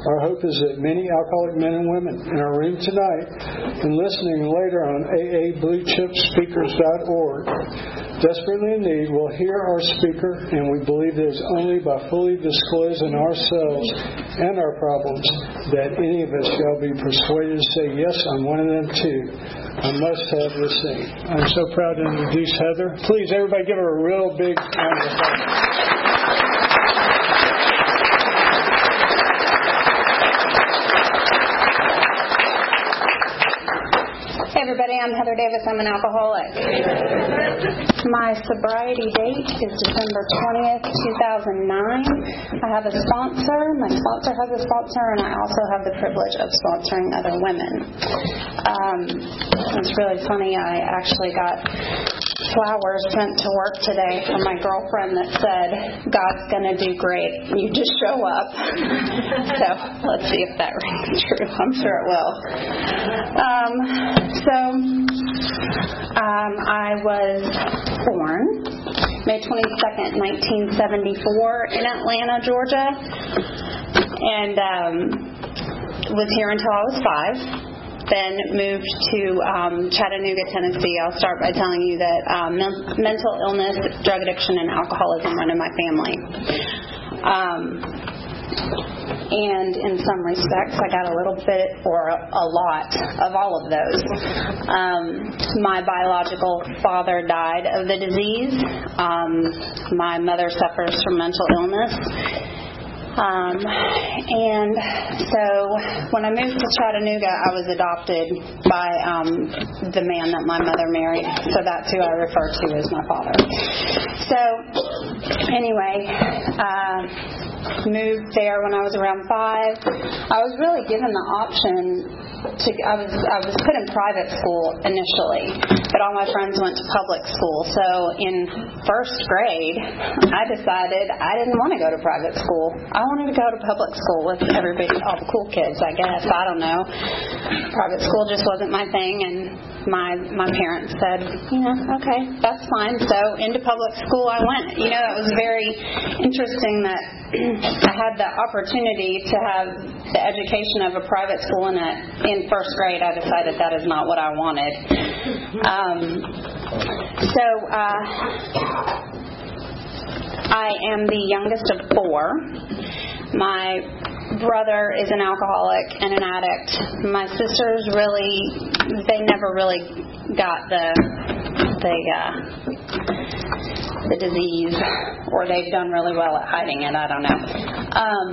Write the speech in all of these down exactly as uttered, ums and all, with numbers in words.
Our hope is that many alcoholic men and women in our room tonight and listening later on A A Blue Chip Speakers dot org, desperately in need, will hear our speaker, and we believe it is only by fully disclosing ourselves and our problems that any of us shall be persuaded to say, yes, I'm one of them too. I must have this thing. I'm so proud to introduce Heather. Please, everybody give her a real big round of applause. Hey everybody, I'm Heather Davis. I'm an alcoholic. My sobriety date is December twentieth, two thousand nine. I have a sponsor. My sponsor has a sponsor, and I also have the privilege of sponsoring other women. Um, it's really funny. I actually got flowers sent to work today from my girlfriend that said, God's going to do great. You just show up. So let's see if that rings true. I'm sure it will. Um, so um, I was born May twenty-second, nineteen seventy-four in Atlanta, Georgia, and um, was here until I was five. Then moved to um, Chattanooga, Tennessee. I'll start by telling you that um, men- mental illness, drug addiction, and alcoholism run in my family. Um, and in some respects, I got a little bit or a, a lot of all of those. Um, my biological father died of the disease. Um, my mother suffers from mental illness. Um, and so when I moved to Chattanooga, I was adopted by um, the man that my mother married. So that's who I refer to as my father. So anyway, uh, moved there when I was around five. I was really given the option to. I was I was put in private school initially, but all my friends went to public school. So in first grade, I decided I didn't want to go to private school. I wanted to go to public school with everybody, all the cool kids, I guess. I don't know. Private school just wasn't my thing, and my my parents said, you know, okay, that's fine. So into public school I went. You know, it was very interesting that I had the opportunity to have the education of a private school, and in first grade I decided that is not what I wanted. Um, so uh, I am the youngest of four. My brother is an alcoholic and an addict. My sisters really, they never really got the the uh, the disease, or they've done really well at hiding it. I don't know. Um,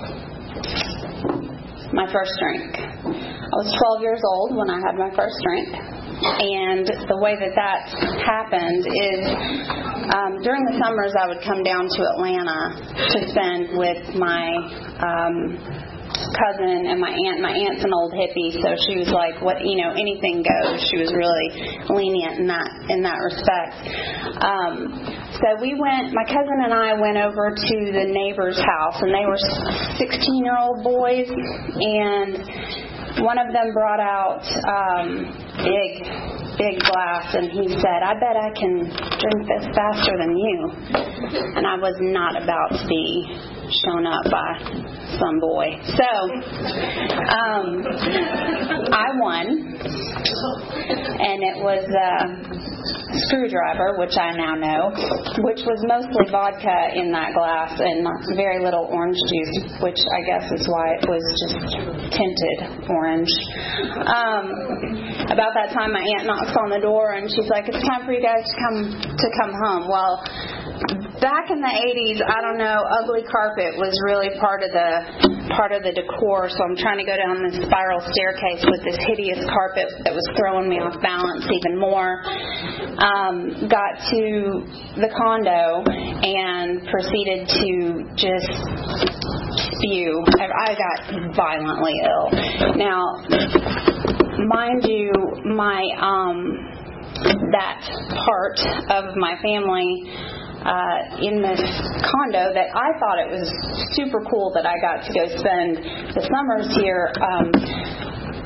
my first drink. I was twelve years old when I had my first drink. And the way that that happened is um, during the summers I would come down to Atlanta to spend with my um, cousin and my aunt. My aunt's an old hippie, so she was like, "What you know, anything goes." She was really lenient in that in that respect. Um, so we went. My cousin and I went over to the neighbor's house, and they were sixteen-year-old boys, and one of them brought out um, big, big glass, and he said, "I bet I can drink this faster than you." And I was not about to be shown up by some boy. So um, I won, and it was a screwdriver, which I now know, which was mostly vodka in that glass and very little orange juice, which I guess is why it was just tinted orange. Um, about that time, my aunt knocks on the door, and she's like, "It's time for you guys to come to come home." Well, back in the eighties, I don't know, ugly carpet was really part of the part of the decor, so I'm trying to go down this spiral staircase with this hideous carpet that was throwing me off balance even more. Um, got to the condo and proceeded to just spew. I, I got violently ill. Now, mind you, my um, that part of my family Uh, in this condo that I thought it was super cool that I got to go spend the summers here. Um,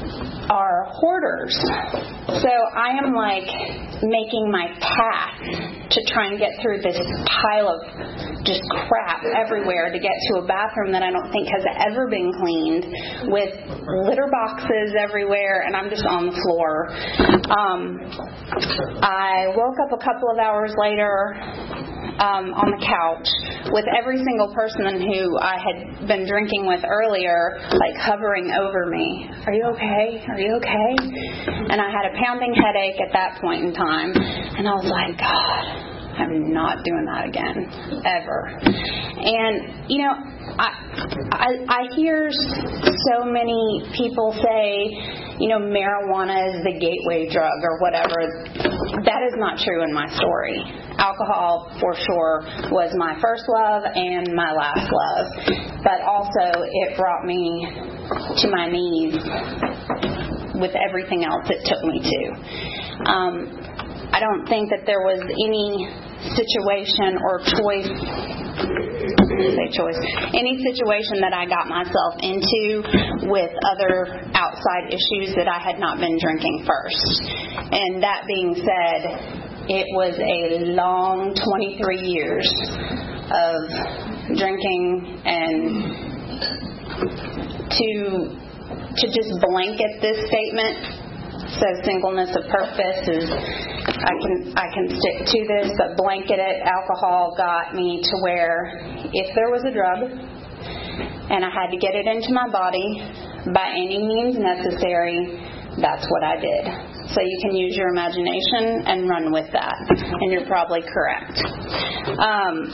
are hoarders. So I am like making my path to try and get through this pile of just crap everywhere to get to a bathroom that I don't think has ever been cleaned, with litter boxes everywhere, and I'm just on the floor. Um, I woke up a couple of hours later um, on the couch with every single person who I had been drinking with earlier, like hovering over me. Are you okay? Are you okay? And I had a pounding headache at that point in time, and I was like, God, I'm not doing that again, ever. And, you know, I, I I hear so many people say, you know, marijuana is the gateway drug or whatever. That is not true in my story. Alcohol, for sure, was my first love and my last love. But also, it brought me to my knees with everything else it took me to. Um, I don't think that there was any situation or choice, say choice, any situation that I got myself into with other outside issues that I had not been drinking first. And that being said, it was a long twenty-three years of drinking, and to to just blanket this statement, says singleness of purpose, is I can I can stick to this, but blanket it, alcohol got me to where if there was a drug and I had to get it into my body by any means necessary, that's what I did. So you can use your imagination and run with that, and you're probably correct. Um,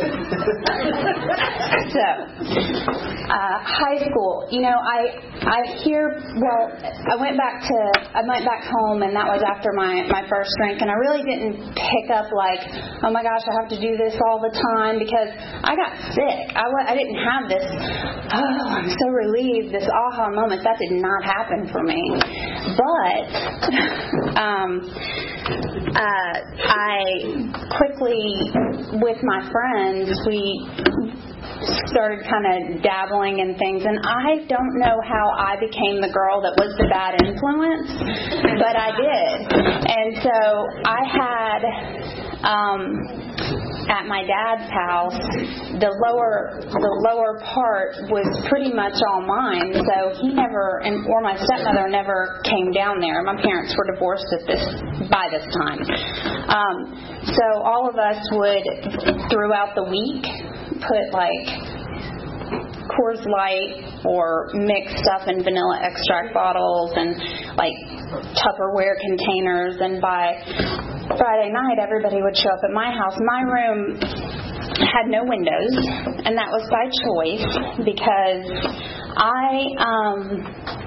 so, uh, high school. You know, I I hear. Well, I went back to I went back home, and that was after my my first drink, and I really didn't pick up like, oh my gosh, I have to do this all the time, because I got sick. I I didn't have this. Oh, I'm so relieved. This aha moment, that did not happen for me, but. Um, uh, I quickly, with my friends, we started kind of dabbling in things, and I don't know how I became the girl that was the bad influence, but I did. And so I had, um, at my dad's house, the lower the lower part was pretty much all mine. So he never, and or my stepmother never came down there. My parents were divorced at this by this time. Um, so all of us would, throughout the week, put like Coors Light or mix stuff in vanilla extract bottles and like Tupperware containers, and by Friday night everybody would show up at my house. My room had no windows, and that was by choice, because I um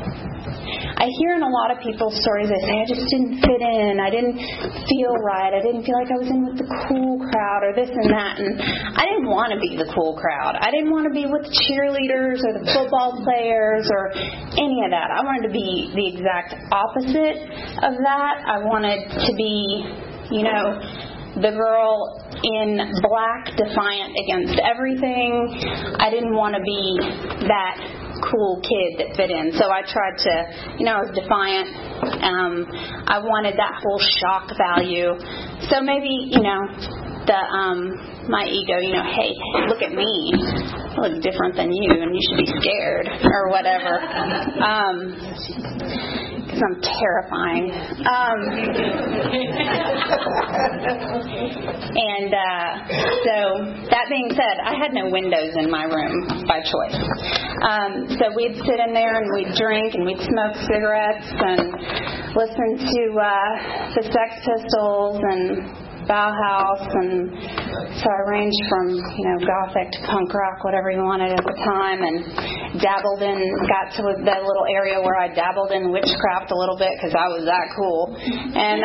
I hear in a lot of people's stories, they say, I just didn't fit in, I didn't feel right, I didn't feel like I was in with the cool crowd, or this and that, and I didn't want to be the cool crowd. I didn't want to be with the cheerleaders or the football players or any of that. I wanted to be the exact opposite of that. I wanted to be, you know, the girl in black, defiant against everything. I didn't want to be that cool kid that fit in. So I tried to, you know, I was defiant. Um, I wanted that whole shock value. So maybe, you know, the um, my ego, you know, hey, look at me. I look different than you, and you should be scared, or whatever. Um, because I'm terrifying. Um, and uh, so that being said, I had no windows in my room by choice. Um, so we'd sit in there and we'd drink and we'd smoke cigarettes and listen to uh, the Sex Pistols and Bauhaus, and so I ranged from, you know, gothic to punk rock, whatever you wanted at the time, and dabbled in, got to the little area where I dabbled in witchcraft a little bit because I was that cool. And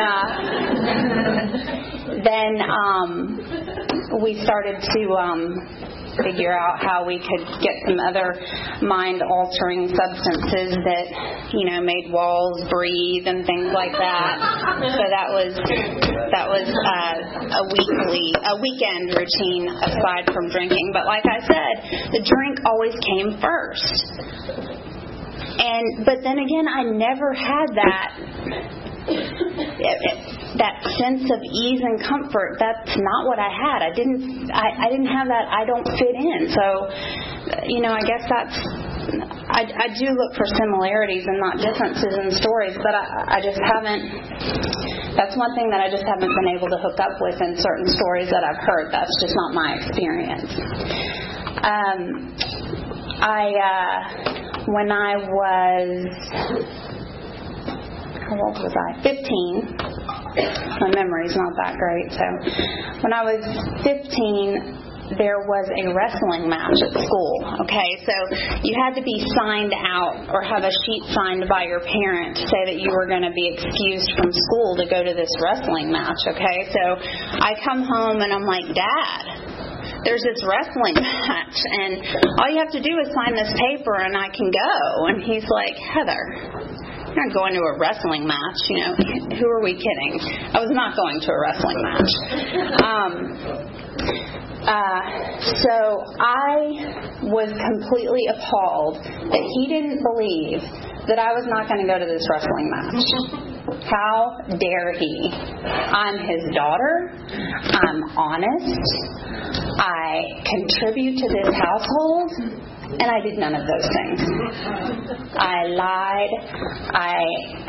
uh, then um, we started to um, figure out how we could get some other mind-altering substances that, you know, made walls breathe and things like that. So that was that was uh, a weekly, a weekend routine aside from drinking. But like I said, the drink always came first. And And but then again, I never had that that sense of ease and comfort. That's not what I had. I didn't. I, I didn't have that. I don't fit in. So, you know, I guess that's. I, I do look for similarities and not differences in stories, but I, I just haven't. That's one thing that I just haven't been able to hook up with in certain stories that I've heard. That's just not my experience. Um, I uh, when I was how old was I? fifteen. My memory's not that great. So when I was fifteen, there was a wrestling match at school. Okay, so you had to be signed out or have a sheet signed by your parent to say that you were going to be excused from school to go to this wrestling match. Okay, so I come home and I'm like, Dad, there's this wrestling match, and all you have to do is sign this paper and I can go. And he's like, Heather, you're not going to a wrestling match. You know, who are we kidding? I was not going to a wrestling match. Um, uh, so I was completely appalled that he didn't believe that I was not going to go to this wrestling match. How dare he? I'm his daughter. I'm honest. I contribute to this household, and I did none of those things. I lied. I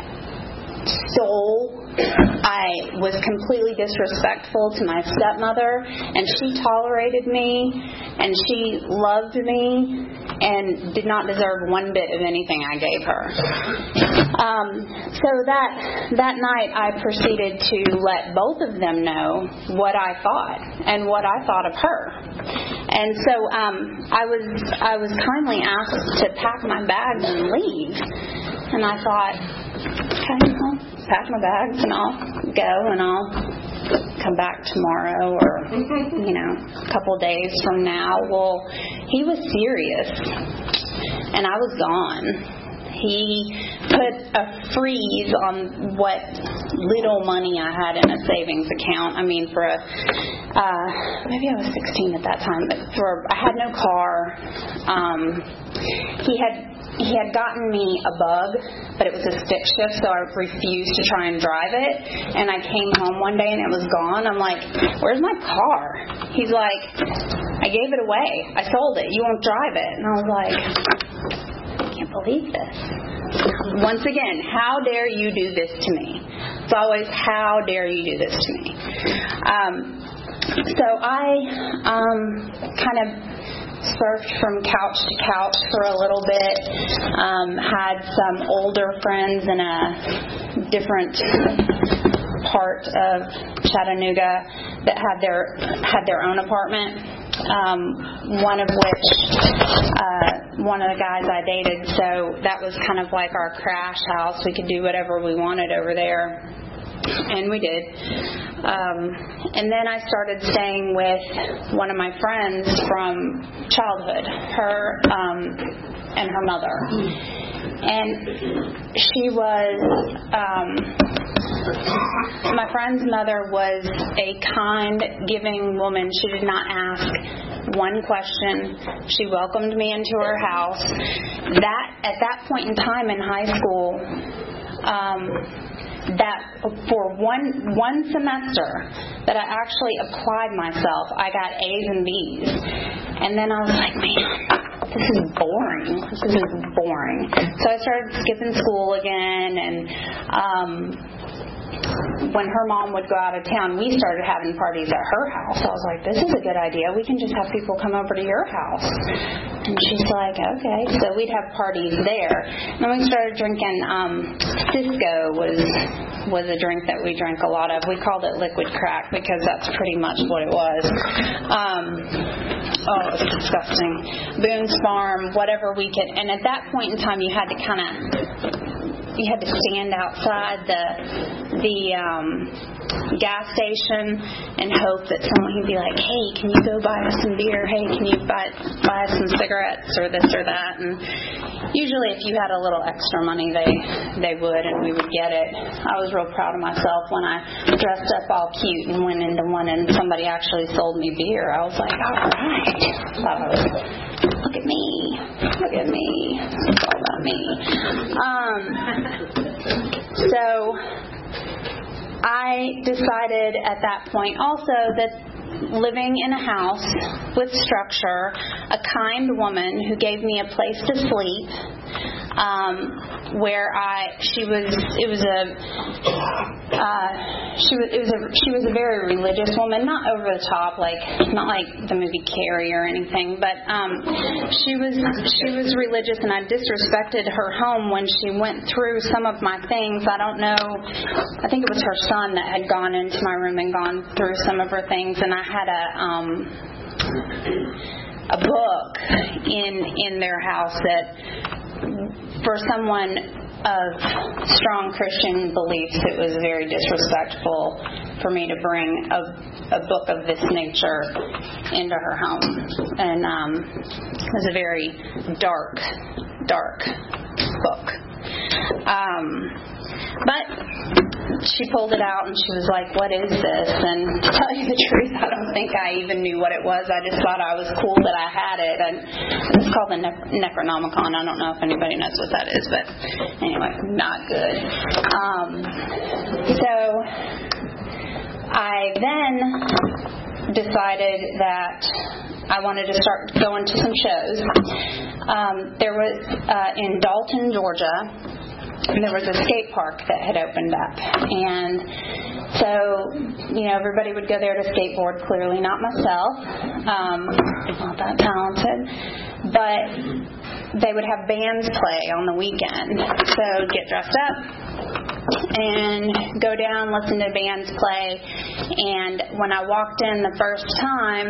stole. I was completely disrespectful to my stepmother, and she tolerated me, and she loved me, and did not deserve one bit of anything I gave her. Um, so that that night, I proceeded to let both of them know what I thought and what I thought of her. And so um, I was I was kindly asked to pack my bags and leave, and I thought, okay, I'll pack my bags and I'll go and I'll come back tomorrow or, you know, a couple days from now. Well, he was serious, and I was gone. He put a freeze on what little money I had in a savings account. I mean, for a, uh, maybe I was sixteen at that time, but for, I had no car. Um, he had, he had gotten me a bug, but it was a stick shift, so I refused to try and drive it. And I came home one day and it was gone. I'm like, where's my car? He's like, I gave it away. I sold it. You won't drive it. And I was like, I can't believe this. Once again, how dare you do this to me? It's always, how dare you do this to me? Um, so I um, kind of surfed from couch to couch for a little bit. Um, had some older friends in a different part of Chattanooga that had their had their own apartment. Um, one of which, uh, one of the guys I dated, so that was kind of like our crash house. We could do whatever we wanted over there, and we did. Um, and then I started staying with one of my friends from childhood, her um, and her mother. And she was, um, my friend's mother was a kind, giving woman. She did not ask one question. She welcomed me into her house. That, at that point in time in high school, um, that for one one semester that I actually applied myself, I got A's and B's. And then I was like, man, this is boring. This is boring. So I started skipping school again, and um, when her mom would go out of town, we started having parties at her house. I was like, this is a good idea. We can just have people come over to your house. And she's like, okay. So we'd have parties there. And then we started drinking, um, Cisco was was a drink that we drank a lot of. We called it liquid crack because that's pretty much what it was. Um, oh, it was disgusting. Boone's Farm, whatever we could. And at that point in time, you had to kind of, you had to stand outside the the um, gas station and hope that someone would be like, hey, can you go buy us some beer? Hey, can you buy buy us some cigarettes or this or that? And usually if you had a little extra money, they they would, and we would get it. I was real proud of myself when I dressed up all cute and went into one and somebody actually sold me beer. I was like, all right. I thought I was, look at me. Look at me. That's all that not me. Um, so I decided at that point also that living in a house with structure, a kind woman who gave me a place to sleep, um, where I she was it was a uh, she was it was a she was a very religious woman, not over the top, like not like the movie Carrie or anything, but um, she was she was religious, and I disrespected her home when she went through some of my things. I don't know, I think it was her son that had gone into my room and gone through some of her things, and I had a um, a book in in their house that, for someone of strong Christian beliefs, it was very disrespectful for me to bring a, a book of this nature into her home. And um, it was a very dark, dark book. Um, but she pulled it out and she was like, "What is this?" And to tell you the truth, I don't think I even knew what it was. I just thought I was cool that I had it. And it's called the ne- Necronomicon. I don't know if anybody knows what that is, but anyway, not good. Um, so I then decided that I wanted to start going to some shows. Um, there was uh, in Dalton, Georgia. There was a skate park that had opened up, and so, you know, everybody would go there to skateboard. Clearly not myself. Um, I'm not that talented. But they would have bands play on the weekend. So get dressed up and go down, listen to bands play. And when I walked in the first time,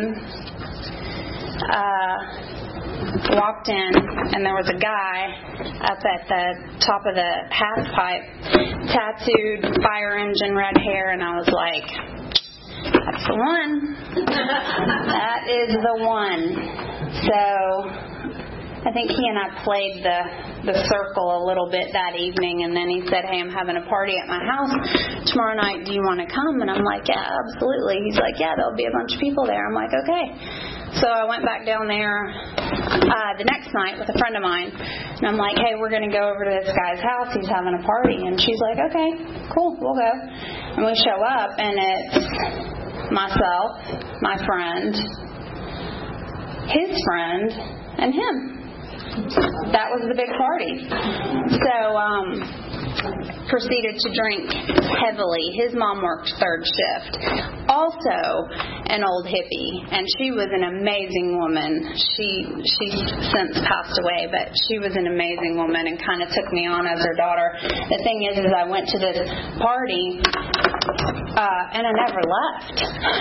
uh... walked in, and there was a guy up at the top of the half pipe, tattooed, fire engine, red hair, and I was like, "That's the one. That is the one." So I think he and I played the the circle a little bit that evening, and then he said, "Hey, I'm having a party at my house tomorrow night. Do you want to come?" And I'm like, "Yeah, absolutely." He's like, "Yeah, there'll be a bunch of people there." I'm like, "Okay." So I went back down there uh, the next night with a friend of mine, and I'm like, "Hey, we're going to go over to this guy's house. He's having a party." And she's like, "Okay, cool, we'll go." And we show up, and it's myself, my friend, his friend, and him. That was the big party. So, um, proceeded to drink heavily. His mom worked third shift. Also an old hippie, and she was an amazing woman. She she's since passed away, but she was an amazing woman and kind of took me on as her daughter. The thing is, is I went to this party, uh, and I never left.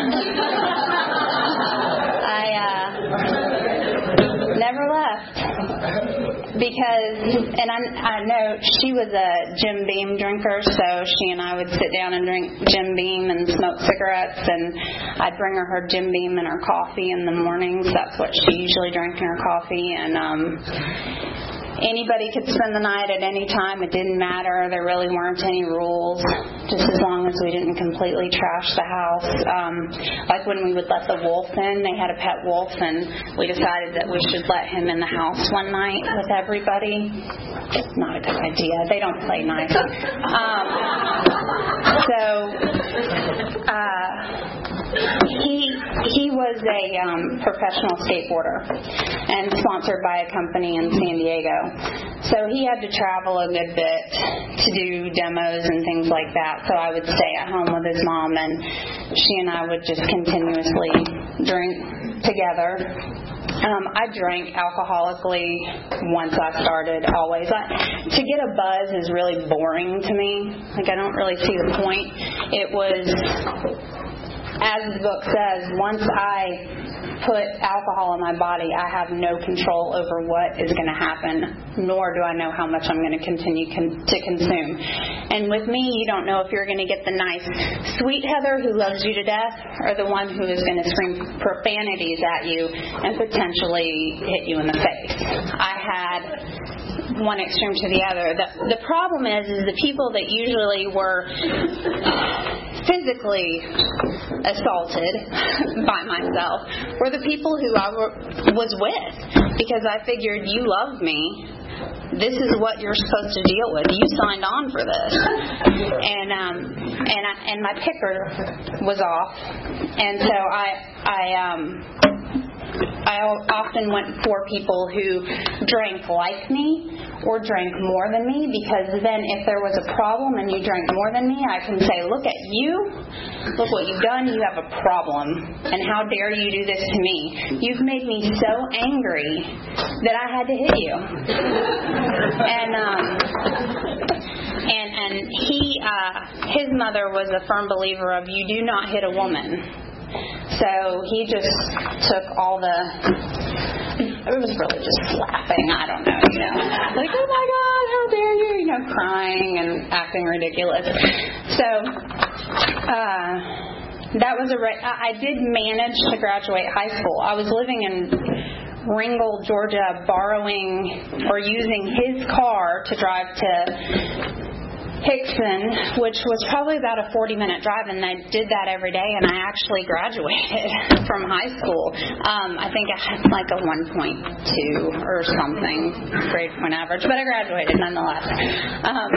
I uh, never left. Because, and I, I know she was a Jim Beam drinker, so she and I would sit down and drink Jim Beam and smoke cigarettes, and I'd bring her her Jim Beam and her coffee in the mornings. That's what she usually drank in her coffee, and um, anybody could spend the night at any time. It didn't matter. There really weren't any rules, just as long as we didn't completely trash the house. Um, like when we would let the wolf in, they had a pet wolf, and we decided that we should let him in the house one night with everybody. Not a good idea. They don't play nice. Um, so, uh, he he was a um, professional skateboarder and sponsored by a company in San Diego. So he had to travel a good bit to do demos and things like that. So I would stay at home with his mom, and she and I would just continuously drink together. Um, I drank alcoholically once I started, always. I, to get a buzz is really boring to me. Like, I don't really see the point. It was, as the book says, once I put alcohol in my body, I have no control over what is going to happen, nor do I know how much I'm going to continue con- to consume. And with me, you don't know if you're going to get the nice, sweet Heather who loves you to death, or the one who is going to scream profanities at you and potentially hit you in the face. I had one extreme to the other. The, the problem is, is the people that usually were physically assaulted by myself were the people who I were, was with, because I figured, you love me, this is what you're supposed to deal with. You signed on for this. And um, and I, and my picker was off, and so I I um. I often went for people who drank like me or drank more than me, because then if there was a problem and you drank more than me, I can say, look at you, look what you've done, you have a problem, and how dare you do this to me. You've made me so angry that I had to hit you. And um, and and he, uh, his mother was a firm believer of you do not hit a woman. So he just took all the, it was really just slapping, I don't know, you know, like, oh my God, how dare you, you know, crying and acting ridiculous. So, uh, that was a, re- I did manage to graduate high school. I was living in Ringgold, Georgia, borrowing or using his car to drive to Hickson, which was probably about a forty-minute drive, and I did that every day, and I actually graduated from high school. Um, I think I had like a one point two or something grade point average, but I graduated nonetheless. Um,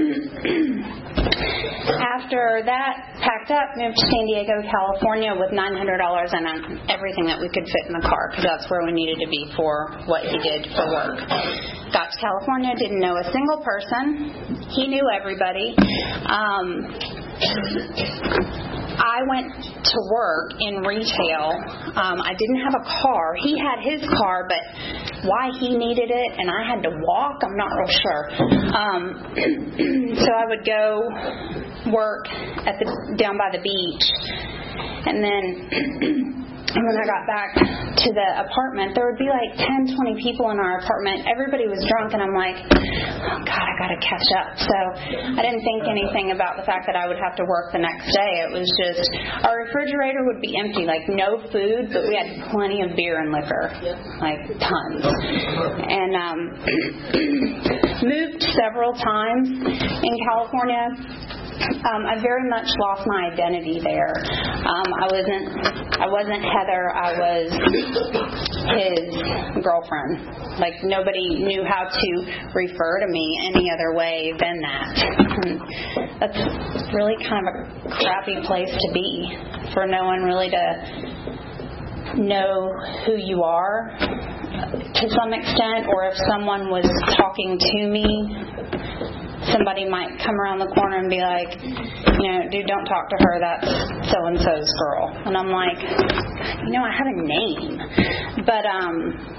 after that, packed up, moved to San Diego, California with nine hundred dollars and everything that we could fit in the car, because that's where we needed to be for what he did for work. Got to California, didn't know a single person. He knew everybody. Um, I went to work in retail. Um, I didn't have a car. He had his car, but why he needed it and I had to walk, I'm not real sure. Um, so I would go work at the down by the beach, and then And when I got back to the apartment, there would be like ten, twenty people in our apartment. Everybody was drunk, and I'm like, oh, God, I got to catch up. So I didn't think anything about the fact that I would have to work the next day. It was just, our refrigerator would be empty, like no food, but we had plenty of beer and liquor, like tons. And um, moved several times in California. Um, I very much lost my identity there. Um, I wasn't. I wasn't Heather. I was his girlfriend. Like nobody knew how to refer to me any other way than that. And that's really kind of a crappy place to be, for no one really to know who you are to some extent, or if someone was talking to me, somebody might come around the corner and be like, you know, dude, don't talk to her, that's so-and-so's girl. And I'm like, you know, I have a name. But, um,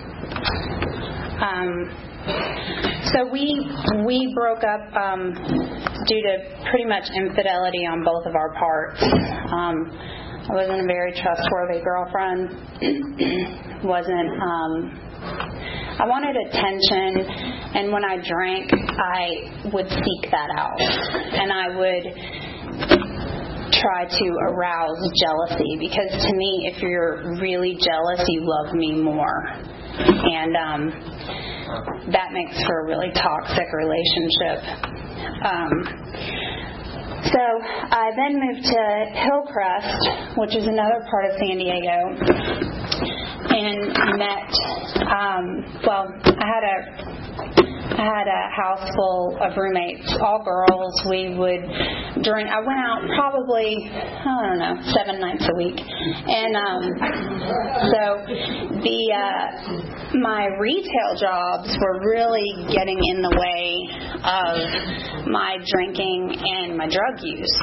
um, so we, we broke up, um, due to pretty much infidelity on both of our parts. Um, I wasn't a very trustworthy girlfriend. wasn't, um, I wanted attention, and when I drank, I would seek that out, and I would try to arouse jealousy, because to me, if you're really jealous, you love me more, and um, that makes for a really toxic relationship. Um, so I then moved to Hillcrest, which is another part of San Diego, and met, um, well, I had a, I had a house full of roommates, all girls. We would drink. I went out probably, I don't know, seven nights a week, and um, so the uh, my retail jobs were really getting in the way of my drinking and my drug use,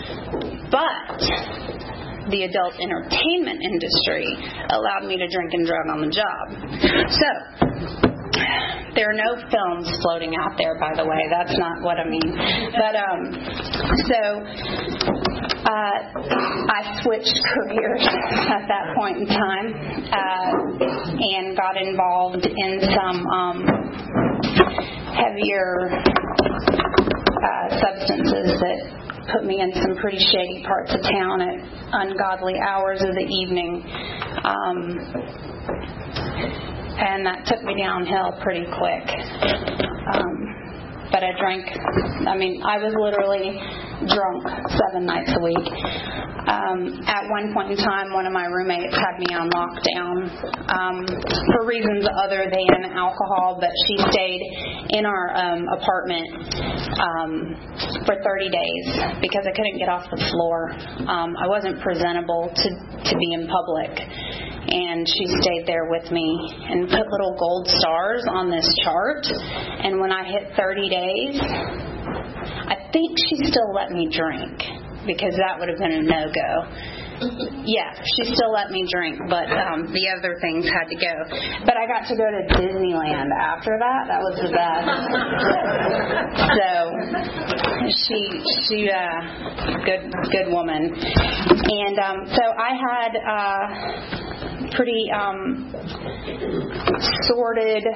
but the adult entertainment industry allowed me to drink and drug on the job. So, there are no films floating out there, by the way. That's not what I mean. But, um, so, uh, I switched careers at that point in time, uh, and got involved in some, um, heavier, uh, substances that put me in some pretty shady parts of town at ungodly hours of the evening. Um, and that took me downhill pretty quick. Um, but I drank, I mean, I was literally drunk seven nights a week. Um, at one point in time, one of my roommates had me on lockdown um, for reasons other than alcohol, but she stayed in our um, apartment um, for thirty days because I couldn't get off the floor. Um, I wasn't presentable to, to be in public. And she stayed there with me and put little gold stars on this chart. And when I hit thirty days, I think she still let me drink because that would have been a no-go. Yeah, she still let me drink, but um, the other things had to go. But I got to go to Disneyland after that. That was the best. So she, she, uh, good, good woman. And um, so I had uh, pretty um, sordid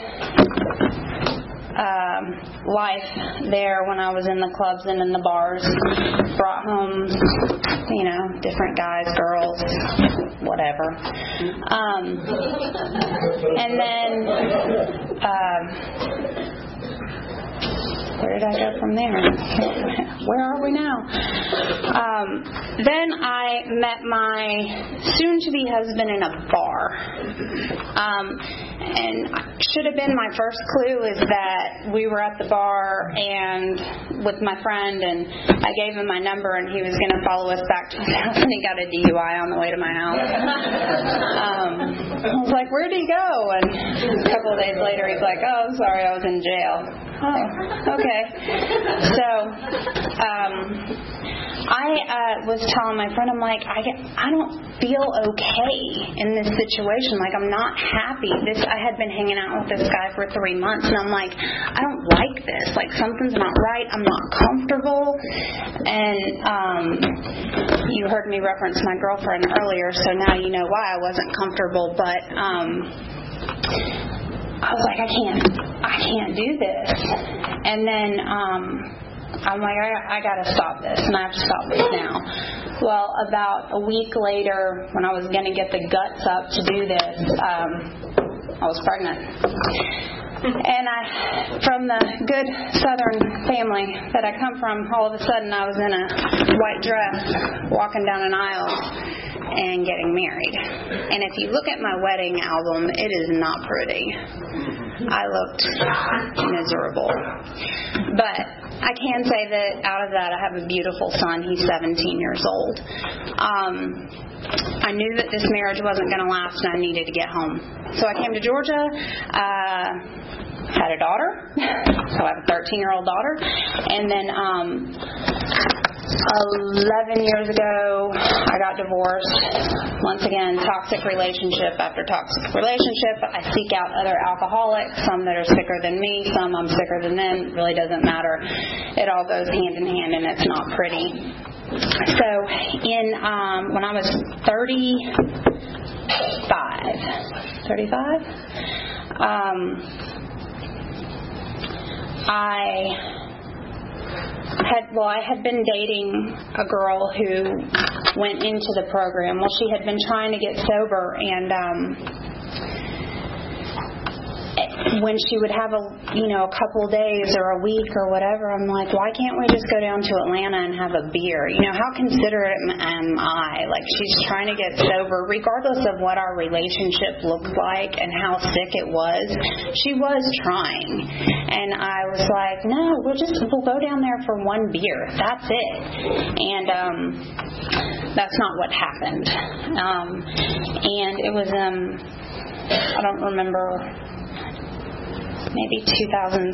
Um, life there when I was in the clubs and in the bars. Brought home, you know, different guys, girls, whatever. Um, and then, um, where did I go from there? Where are we now? Um, then I met my soon-to-be husband in a bar. Um, and should have been my first clue is that we were at the bar and with my friend, and I gave him my number, and he was going to follow us back to his house, and he got a D U I on the way to my house. Um, I was like, where'd he go? And a couple of days later, he's like, oh, I'm sorry, I was in jail. Oh, okay. So, um, I uh, was telling my friend, I'm like, I, get, I don't feel okay in this situation. Like, I'm not happy. This I had been hanging out with this guy for three months, and I'm like, I don't like this. Like, something's not right. I'm not comfortable. And um, you heard me reference my girlfriend earlier, so now you know why I wasn't comfortable. But um, I was like, I can't, I can't do this. And then um, I'm like, I, I got to stop this, and I have to stop this now. Well, about a week later, when I was going to get the guts up to do this, um, I was pregnant. And I, from the good Southern family that I come from, all of a sudden I was in a white dress walking down an aisle and getting married. And if you look at my wedding album, it is not pretty. I looked miserable. But I can say that out of that I have a beautiful son. He's seventeen years old. Um, I knew that this marriage wasn't going to last, and I needed to get home. So I came to Georgia, uh, had a daughter. So I have a thirteen-year-old daughter. And then um, eleven years ago, I got divorced. Once again, toxic relationship after toxic relationship. I seek out other alcoholics, some that are sicker than me, some I'm sicker than them. It really doesn't matter. It all goes hand in hand, and it's not pretty. So in um, when I was thirty-five, thirty-five, um, I had well, I had been dating a girl who went into the program. Well, she had been trying to get sober, and um, when she would have a you know a couple days or a week or whatever, I'm like, why can't we just go down to Atlanta and have a beer? You know, how considerate am I? Like, she's trying to get sober, regardless of what our relationship looked like and how sick it was. She was trying, and I was like, no, we'll just we'll go down there for one beer. That's it. And um, that's not what happened. Um, and it was um, I don't remember. Maybe two thousand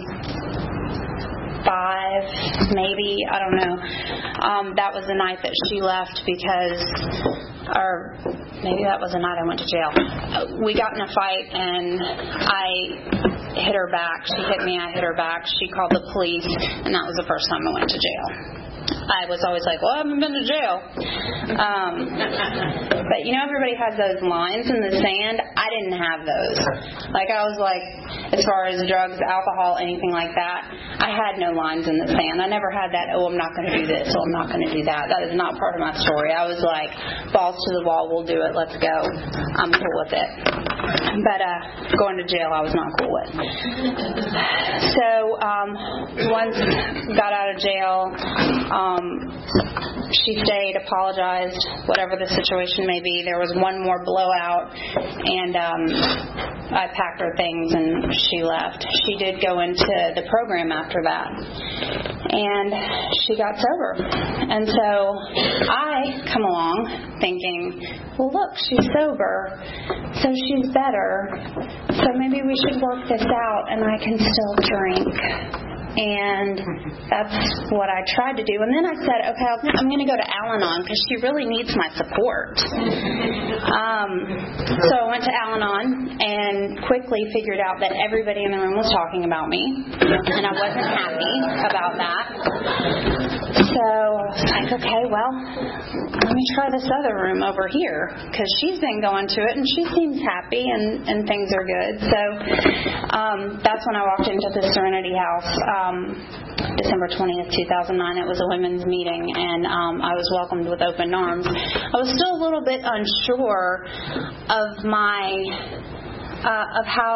five, maybe, I don't know. Um, that was the night that she left because, or maybe that was the night I went to jail. We got in a fight, and I hit her back. She hit me, I hit her back. She called the police, and that was the first time I went to jail. I was always like, well, I haven't been to jail. Um, but, you know, everybody has those lines in the sand. I didn't have those. Like, I was like, as far as drugs, alcohol, anything like that, I had no lines in the sand. I never had that, oh, I'm not going to do this, oh, I'm not going to do that. That is not part of my story. I was like, balls to the wall, we'll do it, let's go. I'm cool with it. But uh, going to jail, I was not cool with. So um, once got out of jail, Um, she stayed, apologized, whatever the situation may be. There was one more blowout, and um, I packed her things and she left. She did go into the program after that, and she got sober. And so I come along thinking, well, look, she's sober, so she's better, so maybe we should work this out and I can still drink. And that's what I tried to do. And then I said, okay, I'm going to go to Al-Anon because she really needs my support. Um, so I went to Al-Anon and quickly figured out that everybody in the room was talking about me, and I wasn't happy about that. So I was like, okay, well, let me try this other room over here because she's been going to it and she seems happy and, and things are good. So um, that's when I walked into the Serenity House. Um, December twentieth, two thousand nine. It was a women's meeting, and um, I was welcomed with open arms. I was still a little bit unsure of my, uh, of how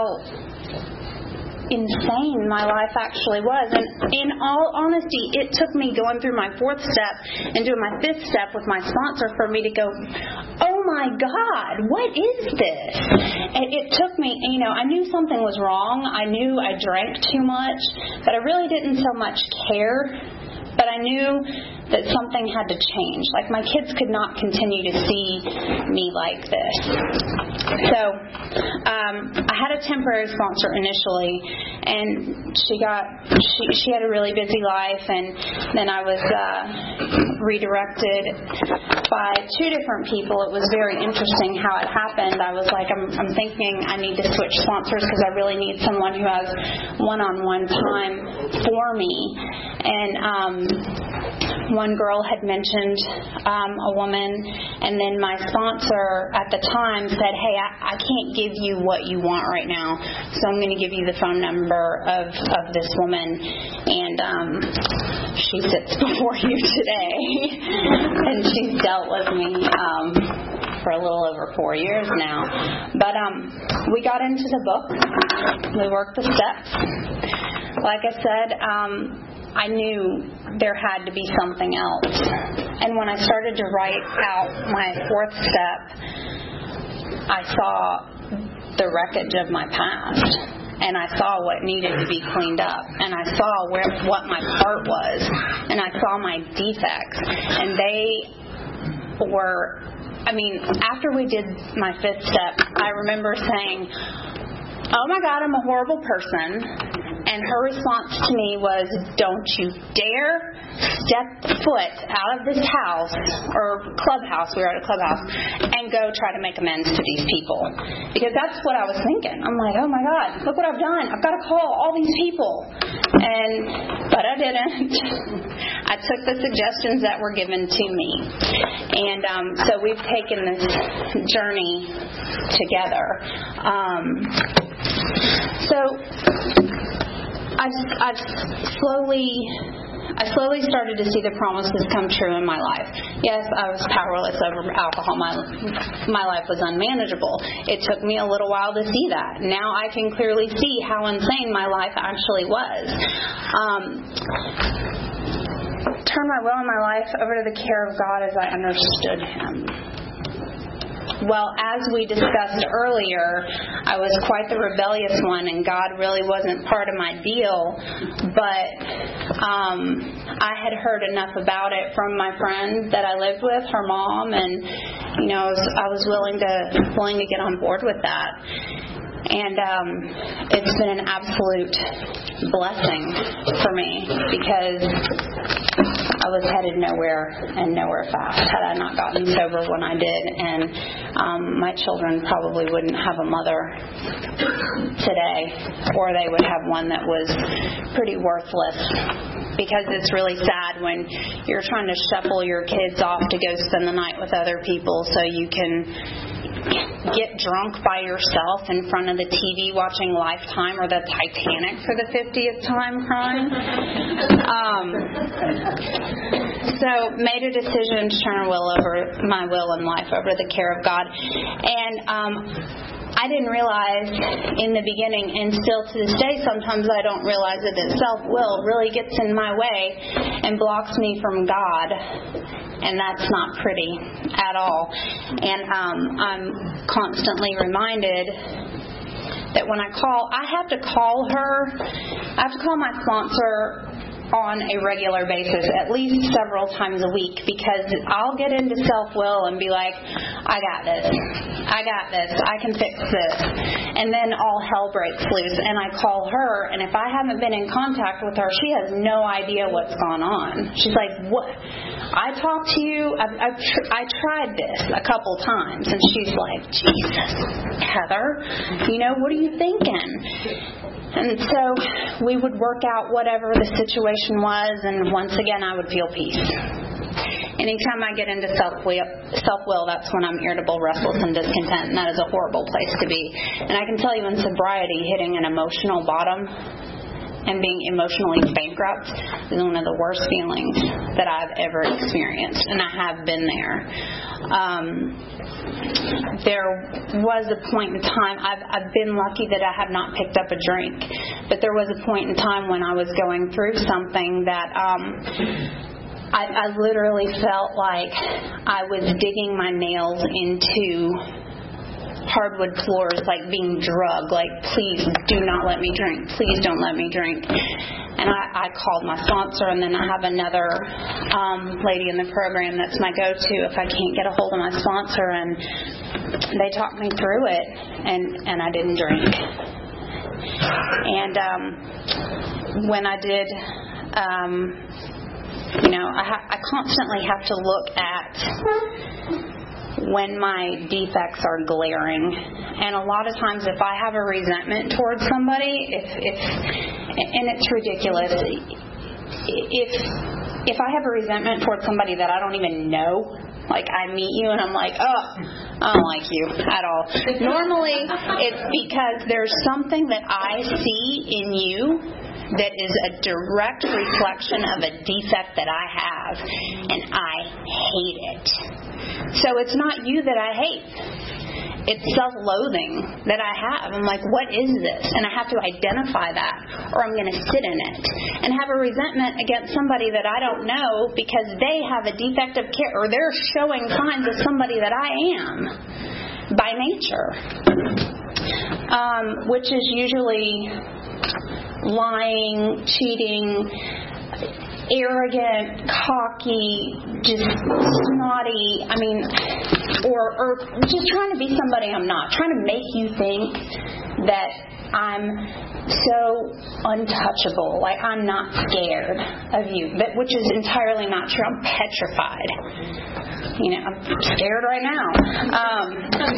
insane my life actually was. And in all honesty, it took me going through my fourth step and doing my fifth step with my sponsor for me to go, oh my God, what is this? And it took me, you know, I knew something was wrong. I knew I drank too much, but I really didn't so much care. But I knew that something had to change. Like, my kids could not continue to see me like this. So um, I had a temporary sponsor initially, and she got she she had a really busy life, and then I was uh, redirected by two different people. It was very interesting how it happened. I was like, I'm, I'm thinking I need to switch sponsors because I really need someone who has one-on-one time for me. And um, one girl had mentioned um, a woman, and then my sponsor at the time said, hey, I, I can't give you what you want right now, so I'm going to give you the phone number of, of this woman, and um, she sits before you today, and she's dealt with me um, for a little over four years now. But um, we got into the book. We worked the steps. Like I said, um, I knew there had to be something else. And when I started to write out my fourth step, I saw the wreckage of my past. And I saw what needed to be cleaned up. And I saw where what my part was. And I saw my defects. And they were, I mean, after we did my fifth step, I remember saying, oh my God, I'm a horrible person. And her response to me was, don't you dare step foot out of this house, or clubhouse, we were at a clubhouse, and go try to make amends to these people. Because that's what I was thinking. I'm like, oh my God, look what I've done. I've got to call all these people. And, but I didn't. I took the suggestions that were given to me. And um, so we've taken this journey together. Um, so... I've, I've slowly, I slowly started to see the promises come true in my life. Yes, I was powerless over alcohol. My, my life was unmanageable. It took me a little while to see that. Now I can clearly see how insane my life actually was. Um, turn my will and my life over to the care of God as I understood Him. Well, as we discussed earlier, I was quite the rebellious one, and God really wasn't part of my deal. But um, I had heard enough about it from my friend that I lived with, her mom, and you know, I was, I was willing to willing to get on board with that. And um, it's been an absolute blessing for me because I was headed nowhere and nowhere fast had I not gotten sober when I did. And um, my children probably wouldn't have a mother today, or they would have one that was pretty worthless. Because it's really sad when you're trying to shuffle your kids off to go spend the night with other people so you can get drunk by yourself in front of the T V watching Lifetime or the Titanic for the fiftieth time crying. Um, so made a decision to turn will over my will and life over to the care of God. And um, I didn't realize in the beginning, and still to this day, sometimes I don't realize it, that self-will really gets in my way and blocks me from God. And that's not pretty at all. And um, I'm constantly reminded that when I call, I have to call her, I have to call my sponsor on a regular basis, at least several times a week, because I'll get into self-will and be like, I got this, I got this, I can fix this, and then all hell breaks loose, and I call her, and if I haven't been in contact with her, she has no idea what's gone on. She's like, what? I talked to you, I've, I've tr- I tried this a couple times, and she's like, Jesus, Heather, you know, what are you thinking? And so we would work out whatever the situation was, and once again I would feel peace. Anytime I get into self-will, self-will, that's when I'm irritable, restless, and discontent, and that is a horrible place to be. And I can tell you in sobriety, hitting an emotional bottom and being emotionally bankrupt is one of the worst feelings that I've ever experienced, and I have been there. Um, there was a point in time, I've, I've been lucky that I have not picked up a drink, but there was a point in time when I was going through something that um, I, I literally felt like I was digging my nails into hardwood floors, like being drugged, like, please do not let me drink, please don't let me drink. And I, I called my sponsor, and then I have another um, lady in the program that's my go-to if I can't get a hold of my sponsor, and they talked me through it, and, and I didn't drink. And um, when I did, um, you know, I, ha- I constantly have to look at when my defects are glaring. And a lot of times if I have a resentment towards somebody, if, if and it's ridiculous, if if I have a resentment towards somebody that I don't even know, like I meet you and I'm like, oh, I don't like you at all. Normally it's because there's something that I see in you that is a direct reflection of a defect that I have, and I hate it. So it's not you that I hate. It's self-loathing that I have. I'm like, what is this? And I have to identify that, or I'm going to sit in it and have a resentment against somebody that I don't know because they have a defective character, or they're showing signs of somebody that I am by nature, um, which is usually lying, cheating, arrogant, cocky, just snotty, I mean, or, or just trying to be somebody I'm not, trying to make you think that I'm so untouchable, like I'm not scared of you, but which is entirely not true. I'm petrified. You know, I'm scared right now. Um,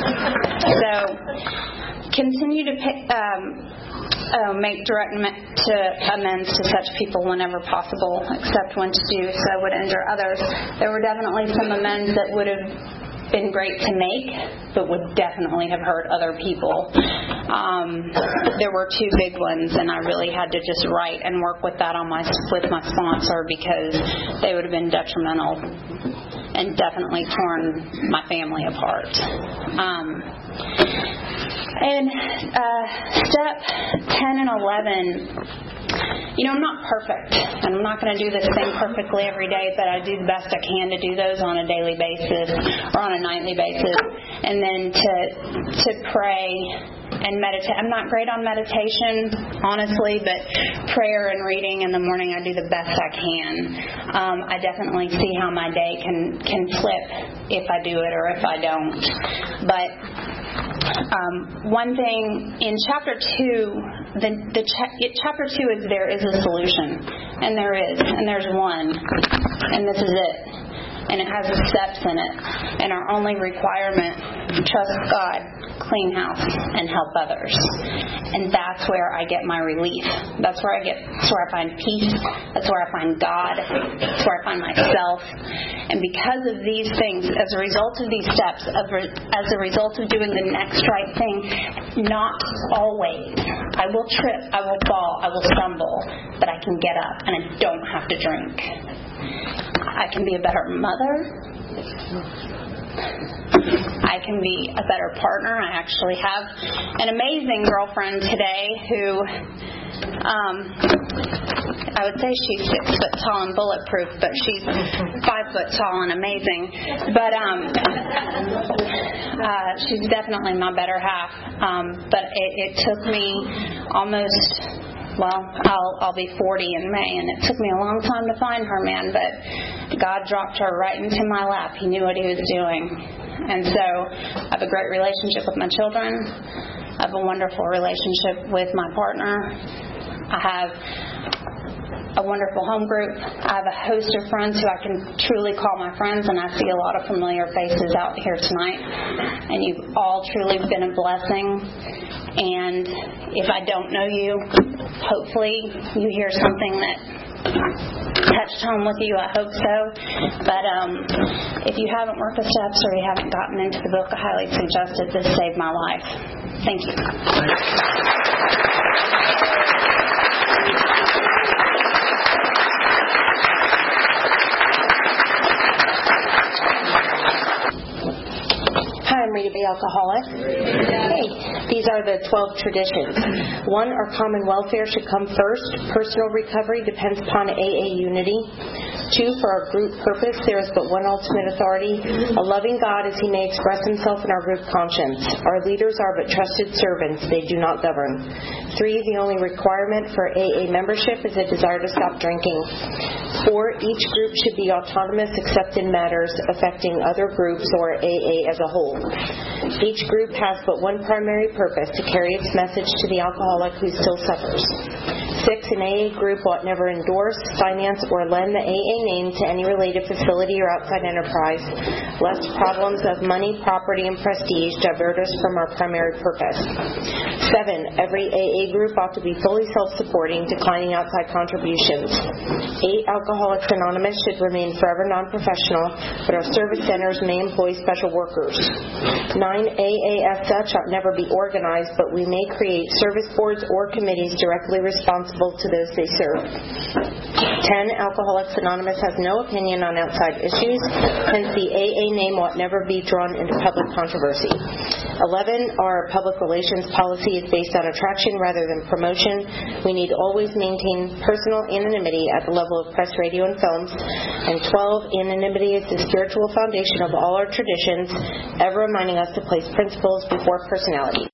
so continue to pick, um, Uh, make direct to amends to such people whenever possible, except when to do so would injure others. There were definitely some amends that would have been great to make, but would definitely have hurt other people. Um, there were two big ones, and I really had to just write and work with that on my with my sponsor, because they would have been detrimental and definitely torn my family apart. Um, And uh, step ten and eleven, you know, I'm not perfect, and I'm not going to do this thing perfectly every day, but I do the best I can to do those on a daily basis or on a nightly basis, and then to to pray and meditate. I'm not great on meditation, honestly, but prayer and reading in the morning, I do the best I can. Um, I definitely see how my day can, can flip if I do it or if I don't. But Um, one thing in chapter two, the, the cha- it, chapter two is there is a solution, and there is, and there's one, and this is it, and it has the steps in it, and our only requirement: trust God, clean house, and help others. And that's where I get my relief. That's where I get. That's where I find peace. That's where I find God. That's where I find myself. And because of these things, as a result of these steps, as a result of doing the next right thing, not always. I will trip. I will fall. I will stumble. But I can get up, and I don't have to drink. I can be a better mother. I can be a better partner. I actually have an amazing girlfriend today who, um, I would say she's six foot tall and bulletproof, but she's five foot tall and amazing. But um, uh, she's definitely my better half. Um, but it, it took me almost... Well, I'll, I'll be forty in May, and it took me a long time to find her, man, but God dropped her right into my lap. He knew what He was doing. And so I have a great relationship with my children. I have a wonderful relationship with my partner. I have a wonderful home group. I have a host of friends who I can truly call my friends, and I see a lot of familiar faces out here tonight. And you've all truly been a blessing. And if I don't know you, hopefully you hear something that touched home with you. I hope so. But um, if you haven't worked the steps or you haven't gotten into the book, I highly suggest it. This saved my life. Thank you. I'm Rita B. Alcoholic. Hey, these are the twelve traditions. One, our common welfare should come first. Personal recovery depends upon A A unity. Two, for our group purpose, there is but one ultimate authority, a loving God as He may express Himself in our group conscience. Our leaders are but trusted servants. They do not govern. Three, the only requirement for A A membership is a desire to stop drinking. Four, each group should be autonomous except in matters affecting other groups or A A as a whole. Each group has but one primary purpose, to carry its message to the alcoholic who still suffers. Six, an A A group ought never endorse, finance, or lend the A A name to any related facility or outside enterprise, lest problems of money, property, and prestige divert us from our primary purpose. Seven, every A A group ought to be fully self-supporting, declining outside contributions. Eight, Alcoholics Anonymous should remain forever non-professional, but our service centers may employ special workers. Nine, A A as such ought never be organized, but we may create service boards or committees directly responsible to those they serve. Ten, Alcoholics Anonymous has no opinion on outside issues, hence the A A name ought never be drawn into public controversy. Eleven, our public relations policy is based on attraction rather than promotion. We need always maintain personal anonymity at the level of press, radio, and films. And twelve, anonymity is the spiritual foundation of all our traditions, ever reminding us to place principles before personality.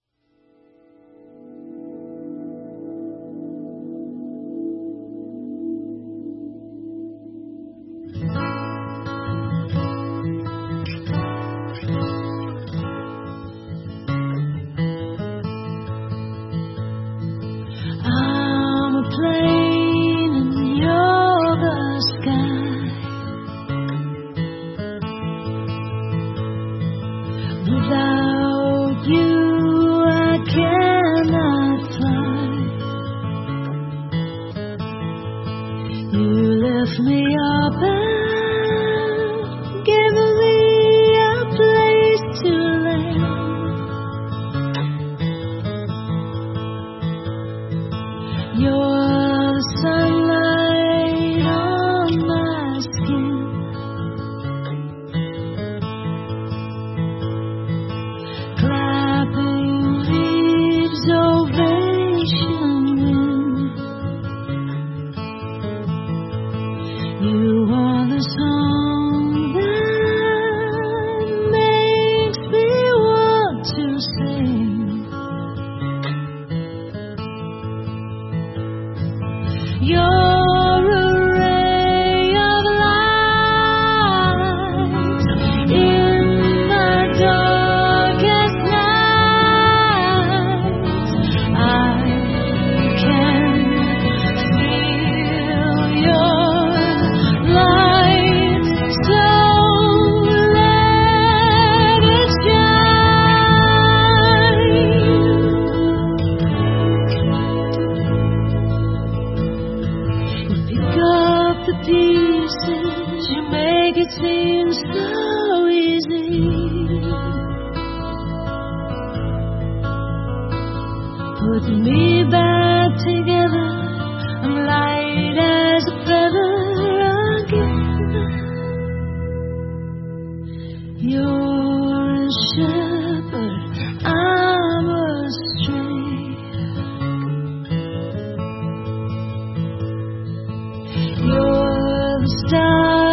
You're star.